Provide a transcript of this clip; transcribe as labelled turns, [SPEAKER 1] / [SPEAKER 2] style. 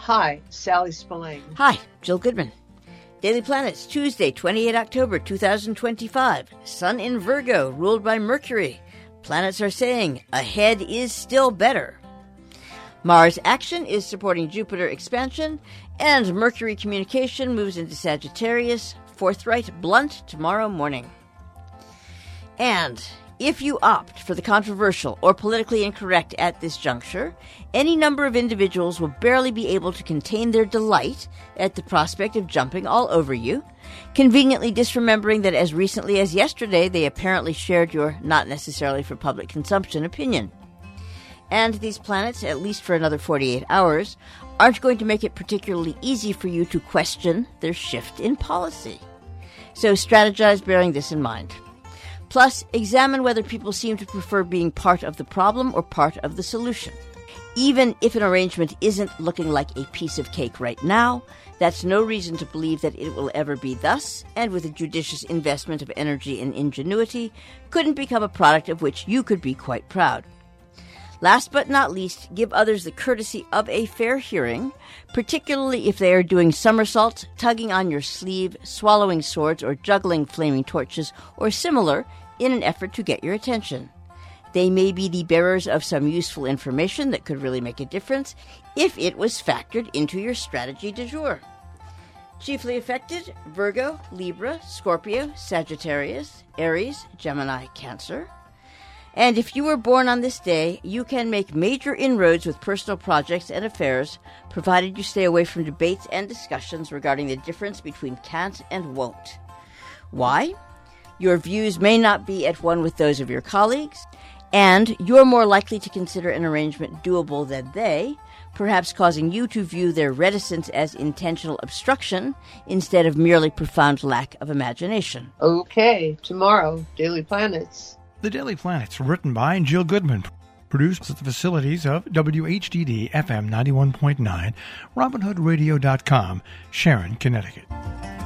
[SPEAKER 1] Hi, Sally Spillane.
[SPEAKER 2] Hi, Jill Goodman. Daily Planets, Tuesday, 28 October 2025. Sun in Virgo, ruled by Mercury. Planets are saying, ahead is still better. Mars action is supporting Jupiter expansion, and Mercury communication moves into Sagittarius, forthright, blunt, tomorrow morning. And if you opt for the controversial or politically incorrect at this juncture, any number of individuals will barely be able to contain their delight at the prospect of jumping all over you, conveniently disremembering that as recently as yesterday they apparently shared your not necessarily for public consumption opinion. And these planets, at least for another 48 hours, aren't going to make it particularly easy for you to question their shift in policy. So strategize bearing this in mind. Plus, examine whether people seem to prefer being part of the problem or part of the solution. Even if an arrangement isn't looking like a piece of cake right now, that's no reason to believe that it will ever be thus, and with a judicious investment of energy and ingenuity, couldn't become a product of which you could be quite proud. Last but not least, give others the courtesy of a fair hearing, particularly if they are doing somersaults, tugging on your sleeve, swallowing swords, or juggling flaming torches, or similar, in an effort to get your attention. They may be the bearers of some useful information that could really make a difference if it was factored into your strategy du jour. Chiefly affected, Virgo, Libra, Scorpio, Sagittarius, Aries, Gemini, Cancer. And if you were born on this day, you can make major inroads with personal projects and affairs, provided you stay away from debates and discussions regarding the difference between can't and won't. Why? Your views may not be at one with those of your colleagues, and you're more likely to consider an arrangement doable than they, perhaps causing you to view their reticence as intentional obstruction instead of merely profound lack of imagination.
[SPEAKER 1] Okay, tomorrow, Daily Planets.
[SPEAKER 3] The Daily Planets, written by Jill Goodman, produced at the facilities of WHDD FM 91.9, RobinHoodRadio.com, Sharon, Connecticut.